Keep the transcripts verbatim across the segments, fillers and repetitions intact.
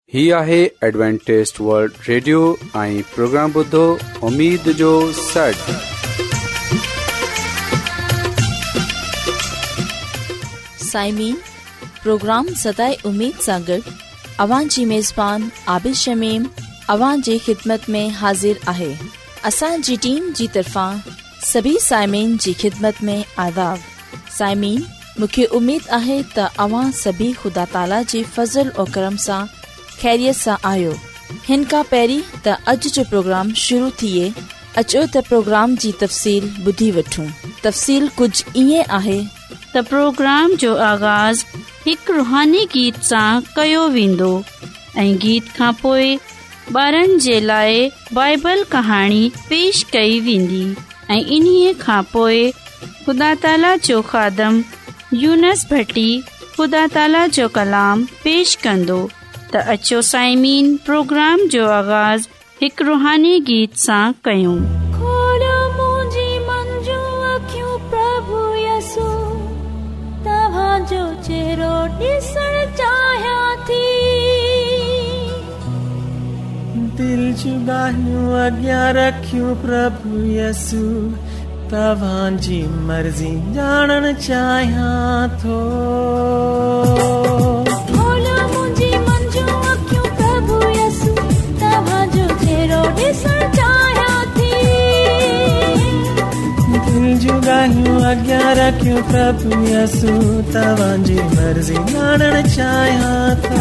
ही आहे Adventist World Radio ऐं प्रोग्राम ॿुधो उम्मीद जो सॾ। साइमीन, प्रोग्राम सदाई उम्मीद सां गॾु अवां जी मेज़बान आबिद शमीम अवां जी ख़िदमत में हाज़िर आहे। असांजी टीम जी तरफ़ां सभी साइमीन जी ख़िदमत में आदाब। साइमीन, मूंखे उम्मीद आहे त अवां सभी ख़ुदा ताला जी फज़ल और करम सां खैरियत सां आहियो। हिन खां पहिरीं त अॼु जो प्रोग्राम शुरू थिए, अचो त प्रोग्राम जी तफ़सील ॿुधी वठूं। तफ़सील कुझु ईअं आहे त प्रोग्राम जो आगाज़ हिकु रुहानी गीत सां कयो वेंदो ऐं गीत खां पोइ ॿारनि जे लाइ बाइबल कहाणी पेश कई वेंदी ऐं इन्हीअ खां पोइ ख़ुदा ताला जो खादम यूनस भट्टी ख़ुदा ताला जो कलाम पेश कंदो। त अचो साइमीन, प्रोग्राम जो आगाज़ हिकु रुहानी गीत सां कयूं। खोलो मुंहिंजी मंजू अखियूं प्रभु यसू, तव्हांजो चेहरो ॾिसण चाहियां थी। दिल जूं ॻाल्हियूं अॻियां रखियूं प्रभु यसू, तव्हांजी मर्ज़ी ॼाणण चाहियां थो। अॻियां रखियूं प्रभु यसू, तव्हांजी मर्ज़ी ॼाणण चाहियां था।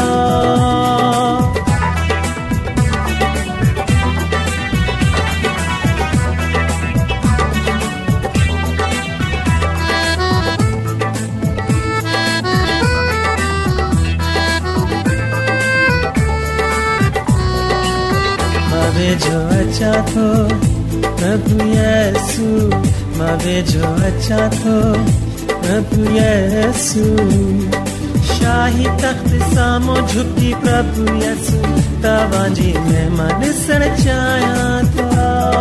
मां वेझो अचां थो प्रभु यसू, मां वेझो अचां थो प्रभु यसू, शाही तख़्त साम्हूं झुकी प्रभु यसू, तव्हांजी महिमा ॾिसण चाहियां था।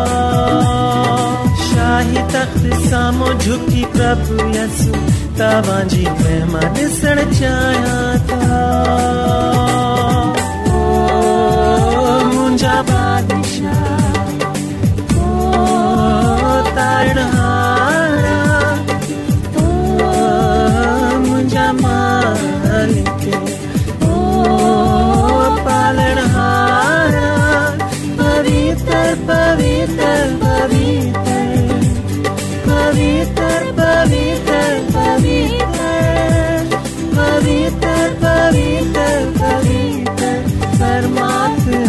शाही तख़्त साम्हूं झुकी प्रभु यसू, तव्हांजी महिमा ॾिसण चाहियां था। ओ मुंहिंजा बादशाह, तारणहारा, ओ मुंहिंजा मालिक, ओ पालनहारा, पवित्र पवित्र पवित्र पवित्र पवित्र पवित्र पवित्र पवित्र पवित्र परमात्मा।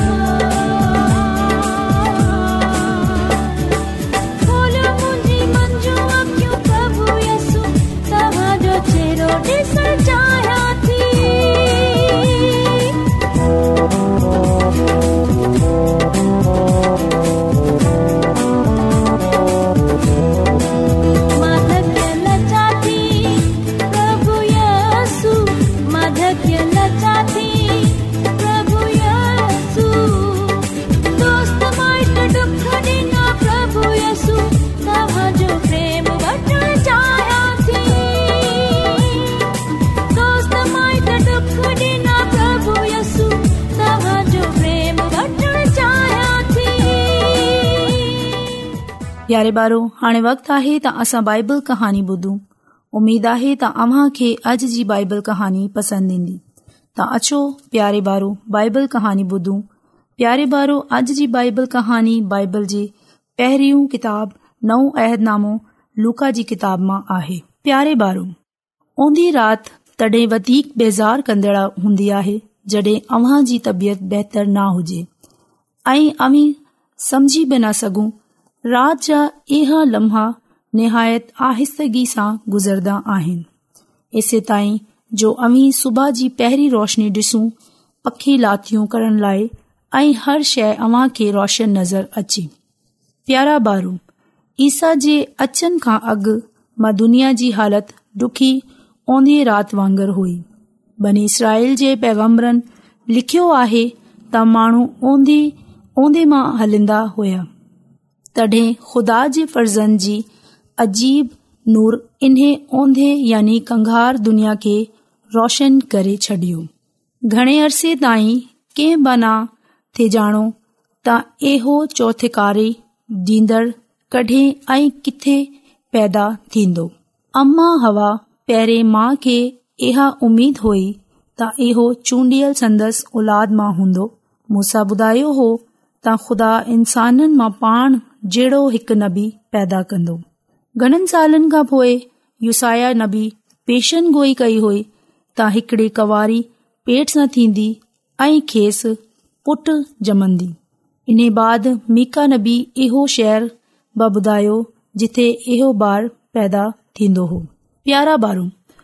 प्यारे ॿारो, हाणे वक़्तु आहे त असां बाइबल कहाणी ॿुधूं। उमेद आहे त अव्हां खे अॼु जी बाइबल कहाणी पसंदि ईंदी। त अचो प्यारे ॿारो, बाइबल कहाणी ॿुधूं। प्यारे ॿारो, अॼु जी बाइबल कहाणी बाइबल जे पहिरियों किताब नओं अहदनामो लूका जी किताब मां आहे। प्यारे ॿारो, ओंधी राति तॾहिं वधीक बेज़ार कंदड़ हूंदी आहे जॾहिं अव्हां जी तबियत बहितर न हुजे ऐं अव्हीं समझी बि न सघूं। रात जा इहा लम्हा निहायत आहिस्तगी सां गुज़रदा आहिनि, इसे ताईं जो अव्हीं सुबह जी पहिरीं रोशनी ॾिसूं पखी लातियूं करण लाइ ऐं हर शइ अव्हां खे रोशन नज़र अचे। प्यारा ॿारो, ईसा जे अचनि खां अॻु मां दुनिया जी हालत ॾुखी ओंधी राति वांगुरु हुई। बनी इसराइल जे पैगंबरनि लिखियो आहे त माण्हू ओंधी ओंधे मां हलंदा हुया, तॾहिं ख़ुदा जे फर्ज़नि जी अजीब नूर इन्हे ओंधे यानी कंगार दुनिया खे रोशन करे छॾियो। घणे अरसे ताईं कंहिं बना थे ॼाणो त इहो चौथिकारी ॾींदड़ कॾहिं ऐं किथे पैदा थींदो। अम्मा हवा पहिरें मां खे इहा उमीद हुई त इहो चूंडियल संदसि औलाद मां हूंदो। मूंसां ॿुधायो हो त ख़ुदा इंसाननि मां पाण जहिड़ो हिकु नबी पैदा कंदो। घणनि सालनि खां पोइ यूसाया नबी पेशन गोई कई हुई त हिकिड़ी कवारी पेट सां थींदी ऐं खेसि पुट ॼमंदी। इन बाद मीका नबी इहो शहर ब ॿुधायो जिथे इहो ॿार पैदा थींदो हो। प्यारा ॿारो,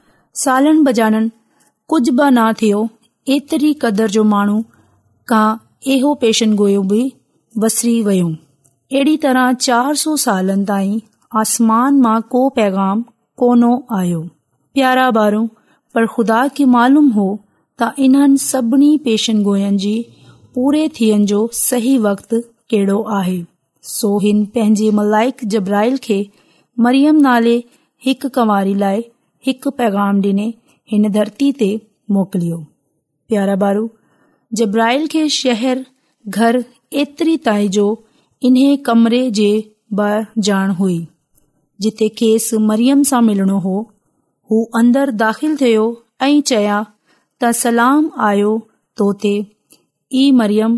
सालनि बजाननि कुझु बि न थियो, एतिरी क़दर जो माण्हू खां इहो पेशन गोयो बि वसरी वियो। अहिड़ी तरह चार सौ सालनि ताईं आसमान मां को पैगाम कोन आयो। प्यारा ॿारो, पर ख़ुदा खे मालूम हो त इन्हनि सभिनी पेशन गोयनि जी पूरे थियण जो सही वक़्तु कहिड़ो आहे। सो हिन पंहिंजे मलाइक जब्राइल खे मरियम नाले हिकु कंवारी लाइ हिकु पैगाम ॾिने हिन धरती ते मोकिलियो। प्यारा ॿारो, जब्राइल खे शहर घर एतिरी ताईं जो इन्हे कमरे जे ॿ ॼाण हुई जिथे खेसि मरियम सां मिलणो हो। हू अंदर दाख़िल थियो ऐं चया त सलाम आयो तो ते, ई मरियम,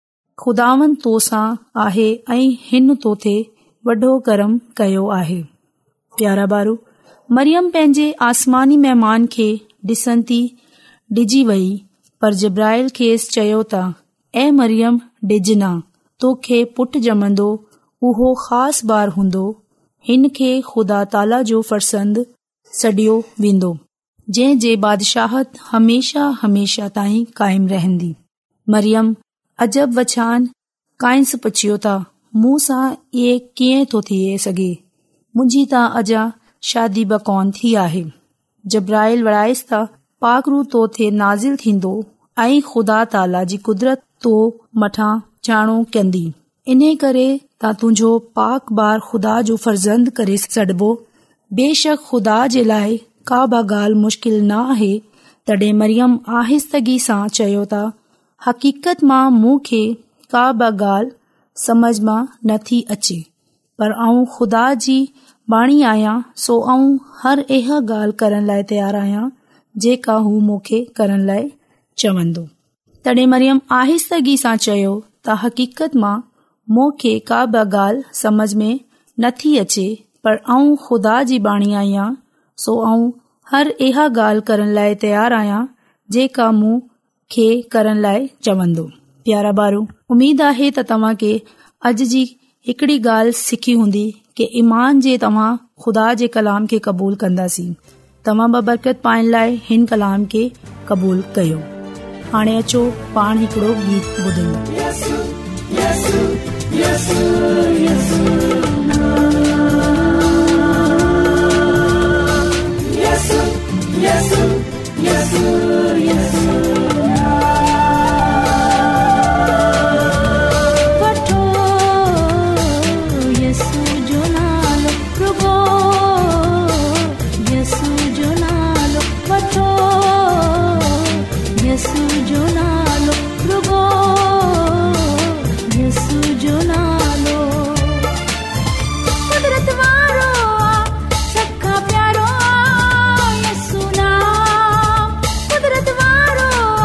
ख़ुदावन तो सां आहे ऐं हिन तोथे वॾो करम कयो आहे। प्यारा ॿारो, मरियम पंहिंजे आसमानी महिमान खे ॾिसंदी डिॼी वई, पर जब्राइल खेसि चयो त ऐ मरियम डिॼ न, तोखे पुट ॼमंदो, उहो ख़ासि ॿार हूंदो, हिन खे ख़ुदा ताला जो फरसंद सॾियो वेंदो, जंहिं जे बादशाहत हमेशा हमेशा ताईं क़ाइम रहंदी। मरियम अजब वछान काइंस पुछियो त मूं सां इहे कीअं थो थी सघे, मुंहिंजी त अञा शादी बि कोन थी आहे। जब्राइल वड़ाइस त पाकरू तो थे नाज़िल थींदो ऐं ख़ुदा ताला जी कुदरत तो मथां ॼाणो कंदी, इन करे त तुंहिंजो पाक ॿार ख़ुदा जो फर्ज़ंद करे सॾबो। बेशक ख़ुदा जे लाइ का बि ॻाल्हि मुश्किल न आहे। तॾहिं मरियम आहिस्तगी सां चयो त हक़ीक़त मां मूं खे का बि ॻाल्हि समझ मां नथी अचे, पर आऊं ख़ुदा जी बाणी आहियां, सो आऊं हर इहा ॻाल्हि करण लाइ तयारु आहियां जेका हू मूंखे करण लाइ चवंदो। तॾहिं मरियम आहिस्तगी सां चयो त हक़ीक़त मां मूंखे का बि ॻाल्हि समझ में नथी अचे, पर आऊं ख़ुदा जी बाणी आहियां, सो आऊं हर इहा ॻाल्हि करण लाइ तयारु आहियां जेका मूं खे करण लाइ चवंदो। प्यारा ॿारो, उमीद आहे त तव्हां खे अॼु जी हिकिड़ी ॻाल्हि सिखी हूंदी कि ईमान जे तव्हां ख़ुदा जे कलाम खे क़बूल कंदासीं। तव्हां बि बरकत पाइण लाइ हिन कलाम खे क़बूल कयो। हाणे अचो पाण हिकिड़ो गीत ॿुधूं। कुदरत वारो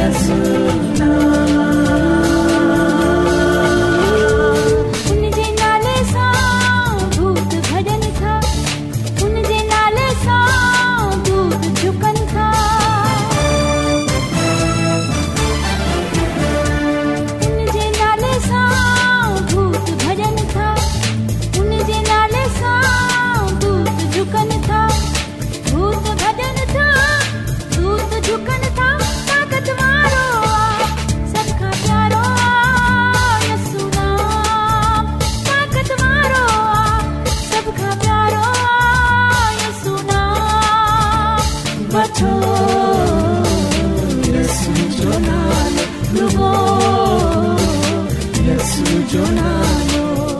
यसु नाम उनजे नाले सां भूत भॼन था, उनजे नाले सां दूत झुकनि था। उनजे नाले सां भूत भॼन था, उनजे नाले सां दूत झुकनि था। भूत भॼन था, दूत झुकनि था। ताक़त वारो आ, सभ खां प्यारो आ यसु नाम। ताक़त वारो आ, सभ खां प्यारो आ यसु नाम। वठो यसु जो नालो, रुगो यसु जो नालो।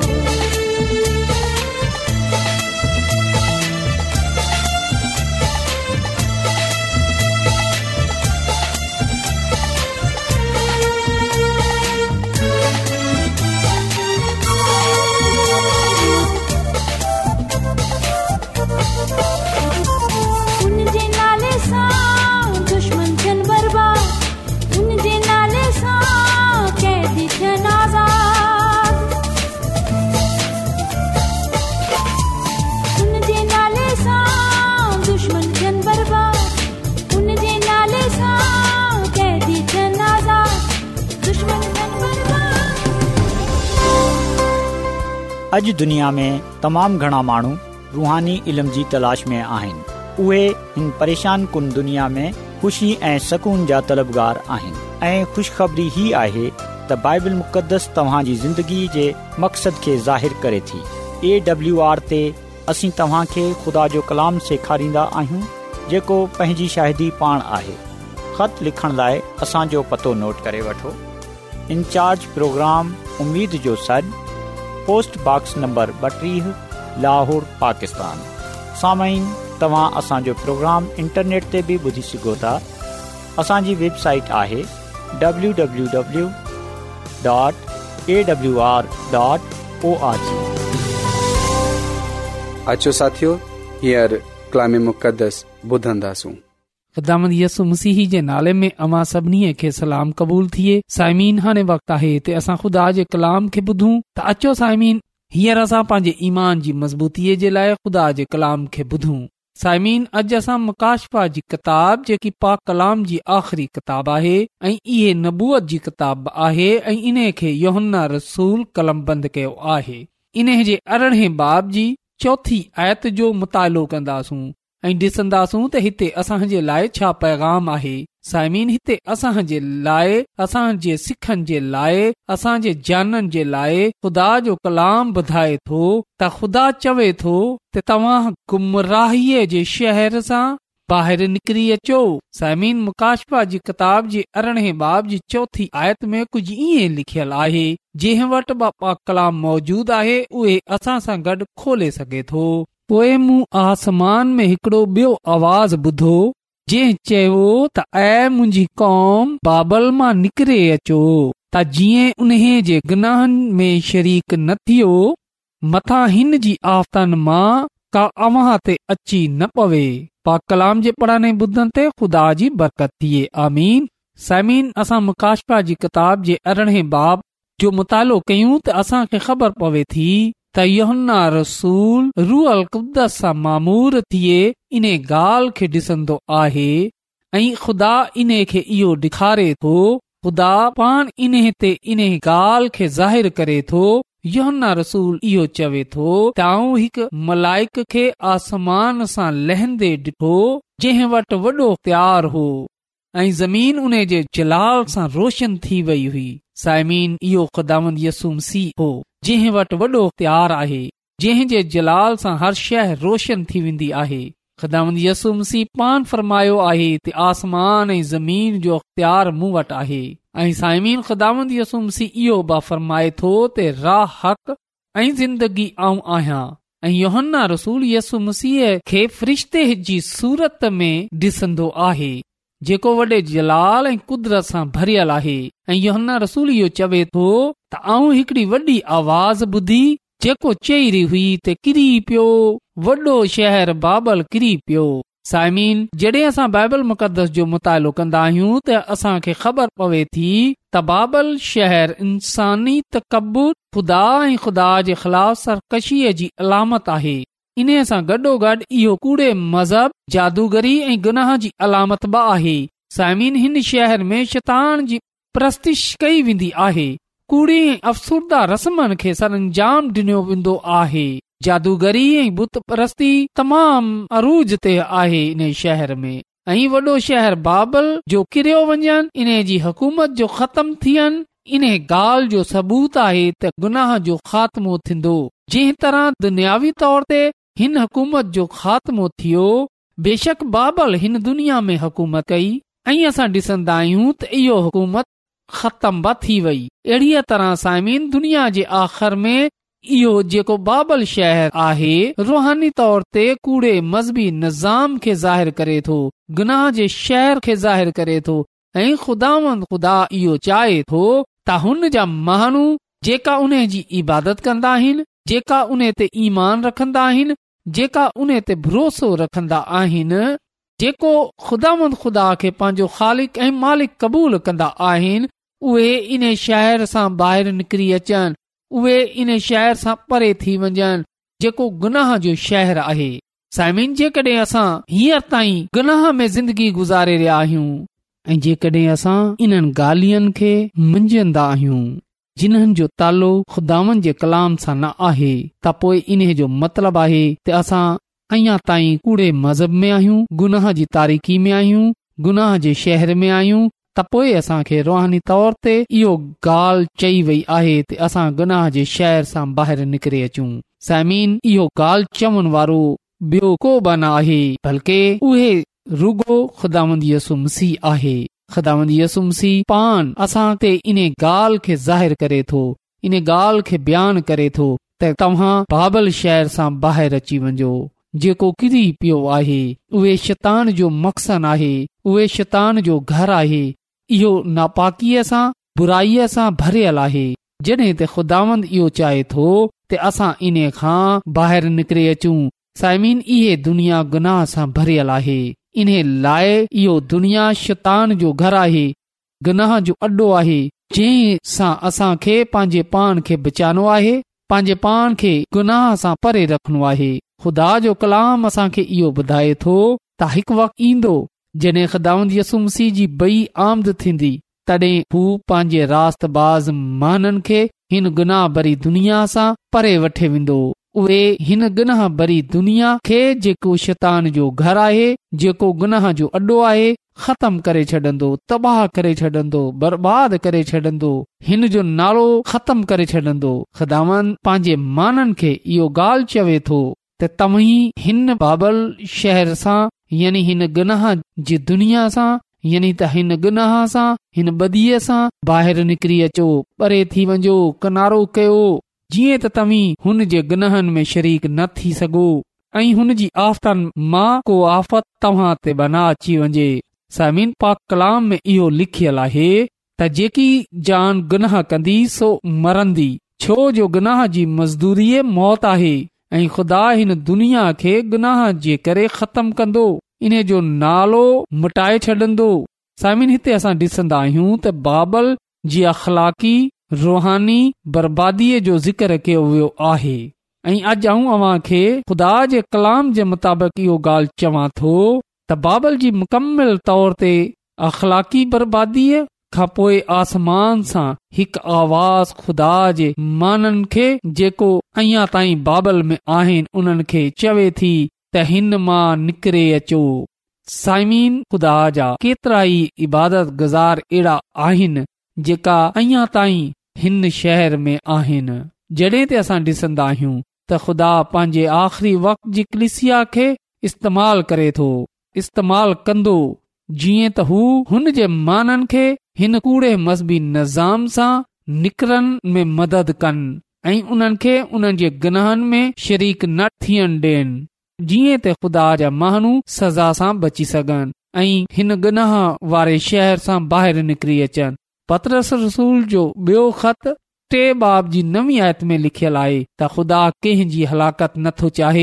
उनजे नाले सां दुश्मन थियनि बर्बाद, उनजे नाले सां कैदी थियनि आज़ाद। उनजे नाले सां दुश्मन थियनि बर्बाद, उनजे नाले सां कैदी थियनि आज़ाद। दुश्मन थियनि बर्बाद। अॼु दुनिया में तमामु घणा माण्हू रूहानी इल्म जी तलाश में आहिनि। उहे हिन परेशान कुन दुनिया में ख़ुशी ऐं सकून जा तलबगार आहिनि ऐं ख़ुशख़बरी ही आहे त बाइबल मुक़दस तव्हां जी ज़िंदगी जे मक़सद खे ज़ाहिर करे थी। ए डब्ल्यू आर ते असीं तव्हां खे ख़ुदा जो कलाम सेखारींदा आहियूं जेको पंहिंजी शाहिदी पाण आहे। ख़त लिखण लाइ असांजो पतो नोट करे वठो। इंचार्ज प्रोग्राम उम्मीद जो सॾ, पोस्ट बॉक्स नंबर ॿटीह, लाहौर, पाकिस्तान। सामाईन, तव्हां असांजो प्रोग्राम इंटरनेट ते बि ॿुधी सघो था। असांजी वेबसाइट आहे W W W dot A W R dot O R G. अचो साथियो, हींअर कलाम मुक़दस ॿुधंदासूं। ख़ुदावंद यसु मसीह जे नाले में अवां सभिनी खे सलाम क़बूल थिए। साइमीन, हाणे वक़्तु आहे ते असां ख़ुदा जे कलाम खे ॿुधूं। त अचो साइमीन, हींअर असां पंहिंजे ईमान जी मज़बूतीअ जे लाइ ख़ुदा जे कलाम खे ॿुधूं। साइमीन, अॼु असां मुकाशफा जी किताब, जेकी पाक कलाम जी आख़िरी किताब आहे ऐं इहे नबूअत जी किताब आहे ऐं इन खे यूहन्ना रसूल कलमबंद कयो आहे। इन जे अरिड़हें बाब जी चौथी आयत जो मुतालो कंदासूं ऐं ॾिसंदासूं त हिते असांजे लाइ छा पैगाम आहे। साइमीन, हिते असांजे लाइ, असांजे सिखनि जे लाइ, असांजे जाननि जे लाइ ख़ुदा जो कलाम ॿुधाए थो त ख़ुदा चवे थो त तव्हां गुमराहीअ जे शहर सां ॿाहिरि निकिरी अचो। साइमीन, मुकाशफा जी किताब जे अरिड़हें बाब जी चौथी आयत में कुझु ईअं लिखियल आहे। जंहिं वटि पाक कलाम मौजूद आहे उहे असां सां गॾु खोले सघे थो। पोइ मूं आसमान में हिकिड़ो ॿियो आवाज़ ॿुधो जंहिं चयो त ऐ मुंहिंजी क़ौम, बाबल मां निकिरे अचो त जीअं उन्हे जे गुनाहनि में शरीक न थियो, मथां हिन जी आफ़तनि मां का अव्हां ते अची न पवे। पाक कलाम जे पढ़ण ऐं ॿुधण ते ख़ुदा जी बरकत थिए। आमीन। साइमीन, असां मुकाशफा जी किताब जे अरिड़हें बाब जो मुतालो कयूं त असांखे ख़बर पवे थी त यूहन्ना रसूल रूहल कुदस सां मामूर थिए इन ॻाल्हि खे ॾिसंदो आहे ऐं ख़ुदा इन खे इहो ॾेखारे थो। ख़ुदा पाण इन ते इन ॻाल्हि खे ज़ाहिर करे थो। यूहन्ना रसूल इहो चवे थो त आऊं हिकु मलाइक खे आसमान सां लहंदे ॾिठो जंहिं वटि वॾो इख्तियार हो ऐं ज़मीन उन जे जलाल सां रोशन थी वई हुई। साइमीन, इहो ख़ुदावंद यसू मसीह हो जंहिं वटि वॾो इख्तियार आहे, जंहिं जे जलाल सां हर शइ रोशन थी वेंदी आहे। ख़ुदावंद यसू मसीह पान फरमायो आहे त आसमान ऐं ज़मीन जो इख्तियार मूं वटि आहे। ऐं साइमीन, ख़ुदावंद यसू मसीह इहो बि फरमाए थो त राह, हक़ ऐं ज़िंदगी आऊं आहियां। ऐं यूहन्ना रसूल यसू मसीह खे फ़रिश्ते जी सूरत में ॾिसंदो आहे जेको वॾे जलाल ऐं कुदरत सां भरियल आहे। ऐं यूहन्ना रसूल इहो चवे थो त आऊं हिकड़ी वॾी आवाज़ ॿुधी जेको चई रही हुई त किरी पियो, वॾो शहर बाबल किरी पियो साइमीन, जॾहिं असां बाइबल मुक़दस जो मुतालो कंदा आहियूं त असांखे ख़बर पवे थी त बाबल शहर इंसानी तकबुर, ख़ुदा ऐं ख़ुदा जे ख़िलाफ़ सरकशीअ जी अलामत आहे। इन सां गॾोगॾु इहो कूड़े मज़हब, जादूगरी ऐं गुनाह जी अलामत बि आहे। साइमीन, हिन शहर में शैतान जी परस्तिश कई वेंदी आहे। कूड़ी ऐं अफ़सुर्दा रस्मनि खे सरअंजाम ॾिनो वेंदो आहे। जादूगरी ऐं बुत परस्ती तमामु अरूज ते आहे इन शहर में। ऐं वॾो शहर बाबल जो किरियो वञनि, इन जी हुकूमत जो ख़तम थियनि, इन ॻाल्हि जो सबूत आहे त गुनाह जो ख़ात्मो थींदो। जंहिं तरह दुनियावी तौर ते हिन हुकूमत जो ख़ात्मो थियो, बेशक बाबल हिन दुनिया में हुकूमत कई ऐं असां ॾिसंदा आहियूं त इहो हुकूमत ख़तम बि थी वई। अहिड़ीअ तरह साइमीन, दुनिया जे आख़िर में इहो जेको बाबल शहर आहे, रूहानी तौर ते कूड़े मज़हबी निज़ाम खे ज़ाहिर करे थो, गुनाह जे शहर खे ज़ाहिर करे थो। ऐं ख़ुदावंद ख़ुदा इहो चाहे थो त हुन जा माण्हू जेका उन जी इबादत कंदा आहिनि, जेका उन ते ईमान रखंदा आहिनि, जेका उन ते भरोसो रखंदा आहिनि, जेको ख़ुदावंद ख़ुदा खे पंहिंजो ख़ालिक ऐं मालिक क़बूल कंदा आहिनि, उहे इन शहर सां ॿाहिरि निकिरी अचनि, उहे इन शहर सां परे थी वञनि जेको गुनाह जो शहर आहे। साइमिन, जेकॾहिं असां हींअर ताईं गुनाह में ज़िंदगी गुज़ारे रहिया आहियूं ऐं जेकॾहिं असां इन्हनि ॻाल्हियुनि खे मंझंदा आहियूं जिन्हनि जो तालो ख़ुदावंद जे कलाम सां न आहे, त पोइ इन जो मतिलबु आहे त असां अञा ताईं कूड़े मज़हब में आहियूं, गुनाह जी तारीकी में आहियूं, गुनाह जे शहर में आहियूं। त पोइ असांखे रूहानी तौर ते इहो ॻाल्हि चई वई आहे त असां गुनाह जे शहर सां ॿाहिरि निकिरी अचूं। साइमीन, इहो ॻाल्हि चवण वारो ॿियो को बि न आहे, बल्कि उहे रुगो ख़ुदावंद यसू मसीह आहे। ख़ुदावंद यसू मसीह पान असां ते इन ॻाल्हि खे ज़ाहिर करे थो, इन ॻाल्हि खे बयानु करे थो त तव्हां बाबल शहर सां ॿाहिरि अची वञो जेको किरी पियो आहे। उहे शैतान जो मक़सद आहे, उहे शैतान जो घर आहे। इहो नापाकीअ सां, बुराईअ सां भरियल आहे। जॾहिं त ख़ुदावंद इहो चाहे थो त असां इन खां ॿाहिरि निकिरी अचूं। साइमीन, इहे दुनिया गुनाह सां भरियल आहे। इन लाइ इहो दुनिया शैतान जो घर आहे, गुनाह जो अड्डो आहे, जंहिं सां असांखे पंहिंजे पान खे बचाइणो आहे, पंहिंजे पान खे गुनाह सां परे रखणो आहे। ख़ुदा जो कलाम असांखे इहो ॿुधाए थो त हिकु वक़्तु ईंदो जॾहिं ख़ुदावंद यसू मसीह जी ॿई आमद थींदी, तॾहिं हू पंहिंजे रास्तबाज़ माननि खे हिन गुनाह भरी दुनिया सां परे वठे वेंदो। उहे हिन गुनाह भरी दुनिया खे जेको शैतान जो घर आहे, जेको गुनाह जो अड्डो आहे, ख़तम करे छॾंदो, तबाह करे छॾंदो, बर्बाद करे छॾंदो, हिन जो नालो ख़तम करे छॾंदो। ख़ुदावंद पंहिंजे माननि खे इहो ॻाल्हि चवे थो त तव्हीं हिन बाबल शहर सां, यानी हिन गुनाह जी दुनिया सां, यानी त हिन गुनाह सां, हिन बदीअ सां ॿाहिरि निकिरी अचो, परे थी वञो, किनारो कयो, जीअं त तव्हीं हुन जे गुनाहनि में शरीक न थी सघो ऐं हुन जी आफ़तनि मां को आफ़त तव्हां ते बना अची वञे। साइमीन, पाक कलाम में इहो लिखियल आहे त जेकी जान गुनाह कंदी सो मरंदी, छो जो गुनाह जी मज़दूरी मौत आहे ऐं ख़ुदा हिन दुनिया खे गुनाह जे करे ख़तम कंदो, इन जो नालो मिटाए छॾंदो। साइमीन, हिते असां ॾिसंदा आहियूं त बाबल जी अख़लाक़ी रूहानी बर्बादीअ जो ज़िक्र कयो वियो आहे। ऐं अॼु आऊं अव्हां खे ख़ुदा जे कलाम जे मुताबिक़ इहो ॻाल्हि चवां थो त बाबल जी मुकमिल तौर ते अख़लाक़ी बर्बादीअ खां पोइ आसमान सां हिकु आवाज़ ख़ुदा जे माननि खे जेको अञा ताईं बाबल में आहिनि उन्हनि खे चवे थी त हिन मां निकिरे अचो। साइमीन, ख़ुदा जा केतिरा ई इबादत गुज़ार अहिड़ा आहिनि जेका अञा ताईं हिन शहर में आहिनि। जॾहिं ते असां ॾिसंदा आहियूं त ख़ुदा पंहिंजे आख़िरी वक़्त जी कलीसिया खे इस्तेमाल करे थो, इस्तेमाल कंदो, जीअं त हू हुन जे माननि खे हिन कूड़े मज़हबी निज़ाम सां निकिरण में मदद कनि ऐं उन्हनि खे उन्हनि जे गुनाहनि में शरीक न थियण ॾियनि, जीअं त ख़ुदा जा माण्हू सज़ा सां बची सघनि ऐं हिन गुनाह वारे शहर सां ॿाहिरि निकिरी अचनि। पतरस रसूल जो ॿियो ख़त टे बाब जी नवी आयत में लिखियल आहे त ख़ुदा कंहिं जी हलाकत नथो चाहे।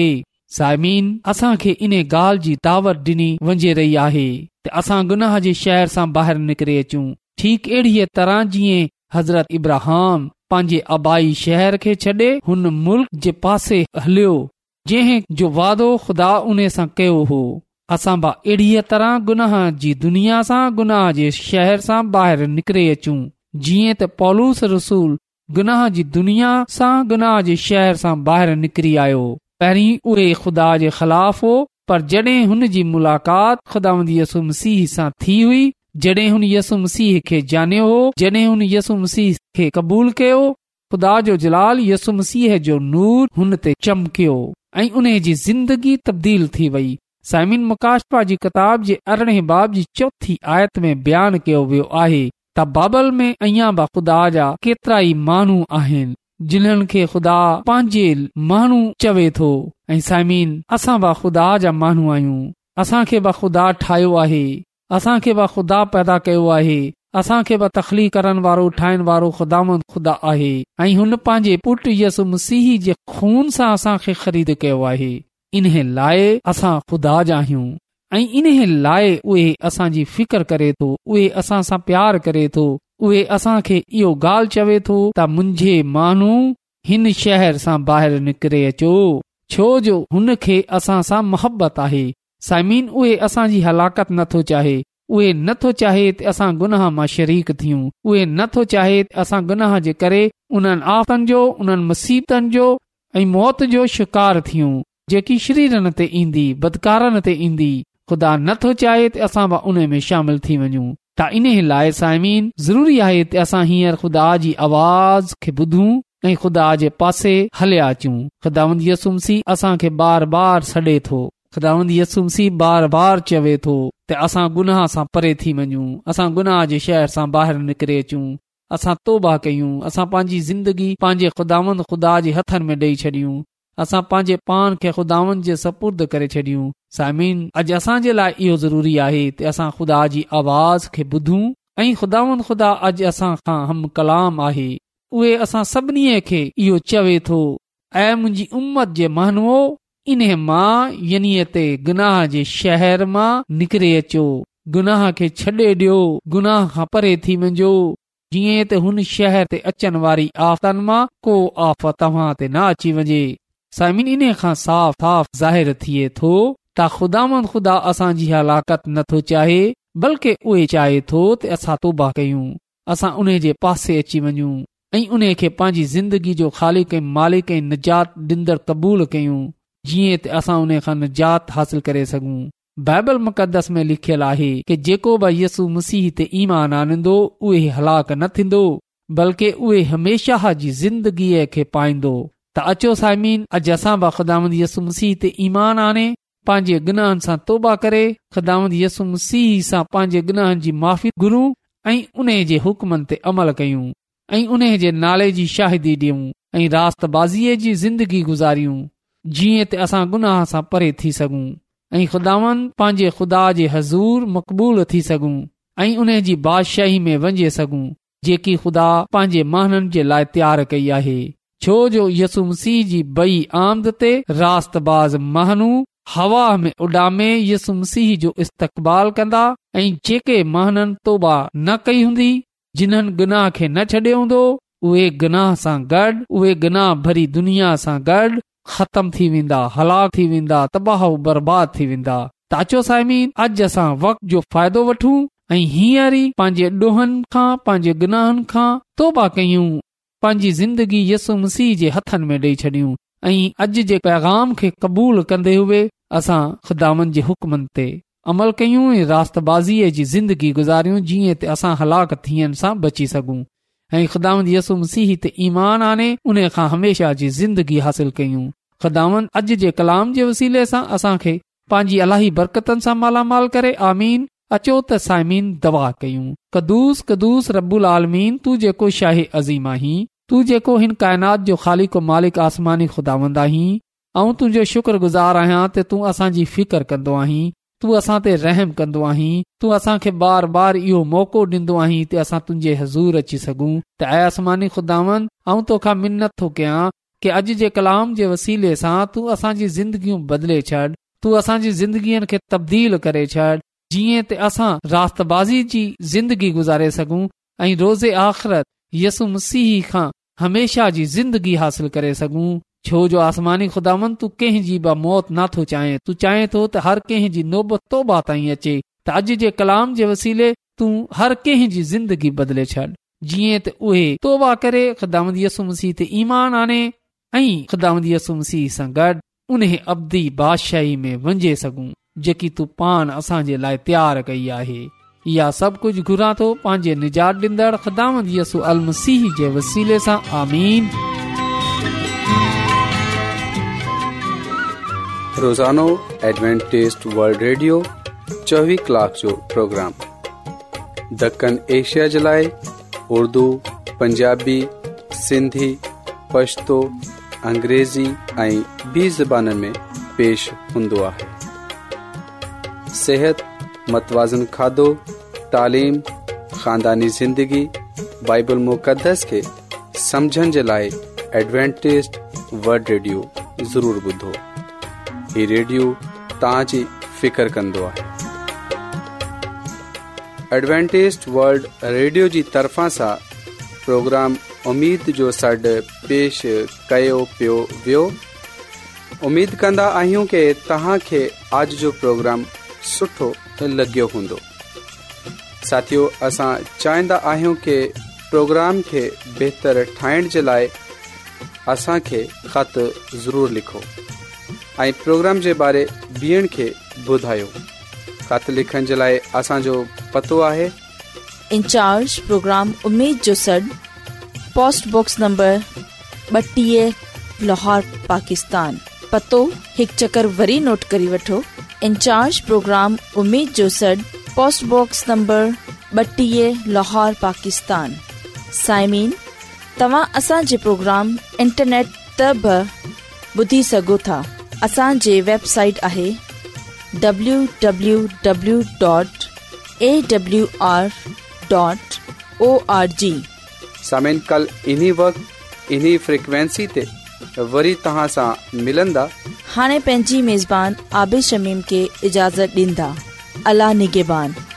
साइमीन असां खे इन ॻाल्हि जी दावत ॾिनी वञे रही आहे त असां गुनाह जे शहर सां ॿाहिरि निकिरे अचूं। ठीक अहिड़ीअ तरह जीअं हज़रत इब्राहिम पंहिंजे आबाई शहर खे छॾे हुन मुल्क जे पासे हलियो जंहिं जो वादो ख़ुदा उन सां कयो हो। असां बि अहिड़ीअ तरह गुनाह जी दुनिया सां गुनाह जे शहर सां ॿाहिरि निकिरे अचूं जीअं त पौलूस रसूल गुनाह जी दुनिया सां गुनाह जे शहर सां ॿाहिरि निकिरी आयो। पहिरीं उहे ख़ुदा जे ख़िलाफ़ हो, पर जॾहिं हुन जी मुलाक़ात ख़ुदावंद यसू मसीह सां थी हुई, जॾहिं हुन यसू मसीह खे ॼाणियो हो, जॾहिं हुन यसू मसीह खे क़बूल कयो, ख़ुदा जो जलाल यसू मसीह जो नूर हुन ते चमकियो ऐं उन जी ज़िंदगी तब्दील थी वई। साइमिन मुकाशफा जी किताब जे अरिड़हें बाब जी चौथी आयत में बयानु कयो वियो आहे त बाबल में अञा बि ख़ुदा जा केतिरा ई माण्हू आहिनि जिन्हनि खे ख़ुदा पंहिंजे माण्हू चवे थो। ऐं साइमीन असां बि ख़ुदा जा माण्हू आहियूं। असां खे बि ख़ुदा ठाहियो आहे, असां खे बि ख़ुदा पैदा कयो आहे, असां खे बि तख़लीक़ करण वारो ठाहिण वारो ख़ुदावंद ख़ुदा आहे ऐं हुन पंहिंजे पुटु यसू मसीह जे खून सां असां खे ख़रीद कयो आहे। इन्हे लाइ असां ख़ुदा जा आहियूं ऐं इन्हे लाइ उहे असांजी फिकर करे थो, उहे असां सां प्यार करे थो, उहे असां खे इहो ॻाल्हि चवे थो त मुंहिंजे माण्हू हिन शहर सां ॿाहिरि निकिरे अचो, छो जो हुन खे असां सां मोहबत आहे। साइमीन उहे असांजी हलाकत नथो चाहे, उहे नथो चाहे त असां गुनाह मां शरीक थियूं, उहे नथो चाहे त असां गुनाह जे करे उन्हनि आफ़तनि जो, उन्हनि मुसीबतनि जो ऐं मौत जो शिकार थियूं जेकी शरीरनि ते ईंदी, बदकारनि ते ईंदी। ख़ुदा नथो चाहे त असां बि उन में शामिल थी वञूं। त इन लाइ साइमीन ज़रूरी आहे त असां हींअर ख़ुदा जी आवाज़ खे ॿुधूं ऐं ख़ुदा जे पासे हलिया अचूं। ख़ुदावंद यसू मसीह असां खे बार बार सॾे थो, ख़ुदावंद यसू मसीह बार बार चवे थो त असां गुनाह सां परे थी वञूं, असां गुनाह जे शहर सां ॿाहिरि निकिरे अचूं, असां तौबा कयूं, असां पंहिंजी ज़िंदगी पंहिंजे ख़ुदावंद ख़ुदा जे हथनि में ॾेई छॾियूं, असां पंहिंजे पान खे ख़ुदावंद जे सपुर्द करे छॾियूं। साइमीन अॼु असांजे लाइ इहो ज़रूरी आहे त असां ख़ुदा जी आवाज़ खे ॿुधूं ऐं ख़ुदावंद ख़ुदा अॼु असां खां हम कलाम आहे। उहे असां सभिनी खे इहो चवे थो, ऐं मुंहिंजी उम्मत जे माण्हूअ इन्हे मां यानी ते गुनाह जे शहर मां निकिरे अचो, गुनाह खे छॾे ॾियो, गुनाह खां परे थी वञो, जीअं त हुन शहर ते अचनि वारी आफ़तनि मां को आफ़त तव्हां ते न अची वञे। साइमिन इन खां साफ़ साफ़ ज़ाहिर थिए थो त ख़ुदावंद ख़ुदा असांजी हलाकत नथो चाहे, बल्कि उहे चाहे थो त असां तौबा कयूं, असां उन जे पासे अची वञूं ऐं उन खे पंहिंजी ज़िंदगी जो ख़ालिक ऐं मालिक ऐं निजात ॾींदड़ क़बूल कयूं, जीअं त असां उन खां निजात हासिल करे सघूं। बाइबल मुक़दस में लिखियलु आहे कि जेको बि यसू मसीह ते ईमान आणींदो उहे हलाक न थींदो, बल्कि उहे हमेशा जी ज़िंदगीअ खे पाईंदो। त अचो साइमीन अॼु असां बि ख़ुदावंद यसू मसीह ते ईमान आणे पंहिंजे गुनाहनि सां तौबा करे ख़ुदावंद यसू मसीह सां पंहिंजे गुनाहनि जी माफ़ी घुरूं ऐं उन जे हुक्मनि ते अमल कयूं ऐं उन जे नाले जी शाहिदी ॾियूं ऐं रास्तबाज़ीअ जी ज़िंदगी गुज़ारियूं, जीअं त असां गुनाह सां परे थी सघूं ऐं ख़ुदावंद पंहिंजे ख़ुदा जे हज़ूर मक़बूल थी सघूं ऐं उन जी बादशाही में वञे सघूं जेकी ख़ुदा पंहिंजे माण्हुनि जे लाइ तयारु कई आहे। छो जो यसू मसीह जी बई आमद ते रास्तबाज़ माण्हू हवा में उॾामे यसू मसीह जो इस्तक़बाल कंदा ऐं जेके माण्हुनि तौबा न कई हूंदी, जिन्हनि गुनाह खे न छॾियो हूंदो, उहे गुनाह सां गॾु उहे गुनाह भरी दुनिया सां गॾु ख़तम थी वेंदा, हलाक थी वेंदा, तबाह बर्बाद थी वेंदा। त अचो साइमीन अॼु असां वक़्त जो फ़ाइदो वठूं ऐं हींअर ई पंहिंजे ॾोहनि खां पंहिंजे गुनाहनि खां तौबा कयूं, पंहिंजी ज़िंदगी यसू मसीह जे हथनि में ॾेई छॾियूं ऐं अॼु जे पैगाम खे क़बूल कंदे हुए असां ख़ुदावंद जे हुक्मनि ते अमल कयूं ऐं रास्तबाज़ीअ जी ज़िंदगी गुज़ारियूं, जीअं त असां हलाक थियण सां बची सघूं ऐं ख़ुदावंद यसू मसीह ते ईमान आणे उन खां हमेशा जी ज़िंदगी हासिल कयूं। ख़ुदावंद अॼु जे कलाम जे वसीले सां असां खे पंहिंजी अलाही बरकतनि सां मालामाल करे। आमीन। अचो त साइमीन दवा कयूं। कदूस कदूस रब्बुल आलमीन, तू जेको शाहे अज़ीम आहीं, तू जेको हिन काइनात जो ख़ालिक मालिक आसमानी ख़ुदावंद आहीं, ऐं तुंहिंजो शुक्रगुज़ार आहियां त तूं असांजी फिकर कंदो आहीं, तू असां ते रहम कंदो आहीं, तू असां खे बार बार इहो मौक़ो ॾींदो आहीं त असां तुंहिंजे हज़ूर अची सघूं। त ऐं आसमानी ख़ुदावंद, आऊं तोखां मिन्नत थो कयां कि अॼु जे कलाम जे वसीले सां तूं असांजी ज़िंदगियूं बदिले छॾ, तूं असांजी ज़िंदगीअ खे तब्दील करे छॾ, जीअं त असां रातबाज़ी जी ज़िंदगी गुज़ारे सघूं ऐं रोज़े आख़िरत यसु मसीह खां हमेशा जी ज़िंदगी हासिल करे सघूं। छो जो आसमानी ख़ुदावंद तूं कंहिंजी बि मौत नथो चाहे, तूं चाहे थो त हर कंहिंजी नौबत तौबा ताईं अचे। त अॼु जे कलाम जे वसीले तूं हर कंहिंजी ज़िंदगी बदिले छॾ, जीअं त उहे तौबा करे ख़ुदावंद यसु मसीह ते ईमान आणे ऐं ख़ुदावंद यसु मसीह सां गॾु उन अब्दी बादशाही में वञे सघूं जेकी तूं पान असांजे लाइ तयारु कई आहे। इहा सभु कुझु घुरां थो पंहिंजे निजात ॾींदड़ ख़ुदावंद यसु अल मसीह जे वसीले सां, आमीन। रोज़ानो एडवेंटिस्ट वर्ल्ड रेडियो चोवीह कलाक जो प्रोग्राम दक्कन एशिया जे लाइ उर्दू, पंजाबी, सिंधी, पश्तो, अंग्रेज़ी ऐं ॿी ज़बाननि में पेश हूंदो आहे। सेहत, मतवाज़न खाधो, तालीम, ख़ानदानी ज़िंदगी, बाइबल मुक़दस खे समझण जे लाइ एडवेंटिस्ट वर्ल्ड रेडियो ज़रूरु ॿुधो। ही रेडियो तव्हांजी फिकर कंदो आहे। एडवेंटिस्ट वर्ल्ड रेडियो जी तरफ़ां सां प्रोग्राम उम्मीद जो सॾु पेश कयो पियो वियो। उम्मीद कंदा आहियूं कि तव्हांखे अॼु जो प्रोग्राम सुठो लॻियो हूंदो। साथियो, असां चाहींदा आहियूं कि प्रोग्राम खे बहितर ठाहिण जे लाइ असांखे ख़त ज़रूरु लिखो ऐं प्रोग्राम जे बारे ॿियनि खे ॿुधायो। ख़त लिखण जे लाइ असांजो पतो आहे इंचार्ज प्रोग्राम उम्मीद जो सॾु, पोस्ट बॉक्स नंबर ॿटीह, लाहौर, पाकिस्तान। पतो हिकु चकर वरी नोट करी वठो। इंचार्ज प्रोग्राम उम्मीद जो सॾु, पोस्ट बॉक्स नंबर ॿटीह, लाहौर, पाकिस्तान। साइमीन, तव्हां असांजे प्रोग्राम इंटरनेट ते बि ॿुधी सघो था। असांजे वेबसाइट आहे W W W dot A W R dot O R G. सामिन, कल इन्ही वक्त इन्ही फ्रिक्वेंसी ते वरी तव्हां सां मिलंदा। हाणे पंहिंजी मेज़बान आबिद शमीम खे इजाज़त ॾींदा। अल्लाह निगहबान।